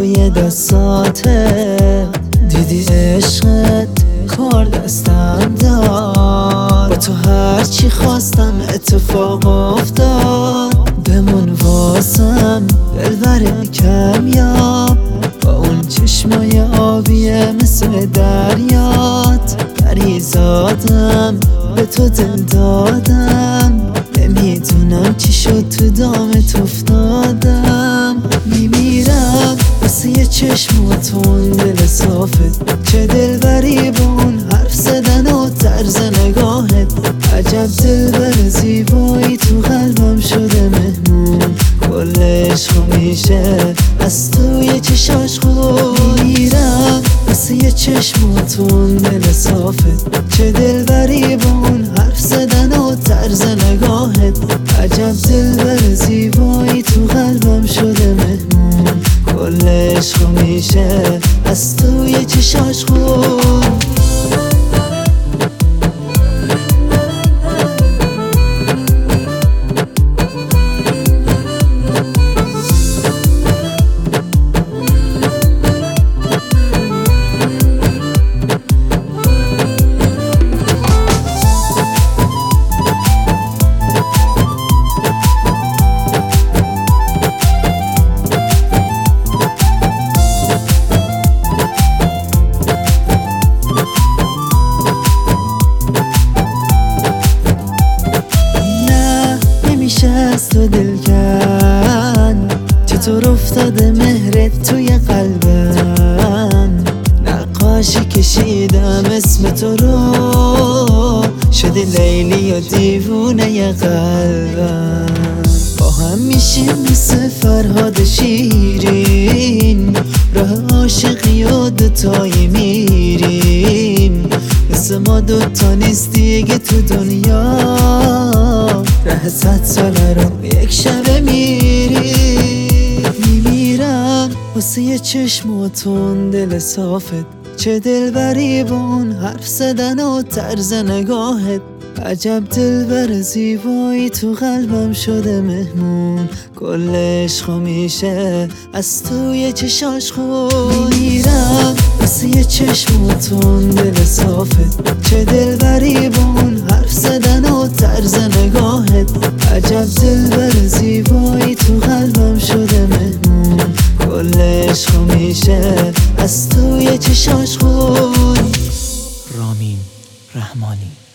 توی دستاته، دیدی عشقت کار دستم داد، با تو هرچی خواستم اتفاق افتاد. بمون واسم دلبر کمیاب، با اون چشمای آبیه مثل دریات. پریزادم به تو دل دادم، نمیدونم چی شد تو دامت افتادم. میمیرم واسه یه چشماتون دل صافت، چه دلبری با اون حرف زدن و طرز نگاهت. عجب دلبر زیبایی تو قلبم شده مهمون، کل عشق میشه از توی چشاش خود. میمیرم واسه یه چشماتون دل صافت، چه دلبری با اون حرف زدن و طرز نگاهت. عجب دلبر زیبایی تو قلبم شده مهمون، کل عشق میشه از توی چشاش خود. از تو دلکن، چطور افتاده مهرت توی قلبم. نقاشی کشیدم اسم تو رو، شدی لیلی و دیوونه قلبم. با هم میشیم مثل فرهاد شیرین، راه عاشقی و دوتایی میریم. مثل ما دوتا نیست دیگه تو دنیا، ره 100 ساله رو یک شبه میری. میمیرم واسه یه چشماتون دل صافت، چه دلبری با اون حرف زدن و طرز نگاهت. عجب دلبر زیبایی تو قلبم شده مهمون، کل عشق میشه از توی چشاش خود. میمیرم واسه یه چشماتون دل صافت، چه دلبری با اون حرف زدن و طرز نگاهت. عجب دلبر زیبایی تو قلبم شده مهمون، کل عشق میشه از توی چشاش خود. رامین رحمانی.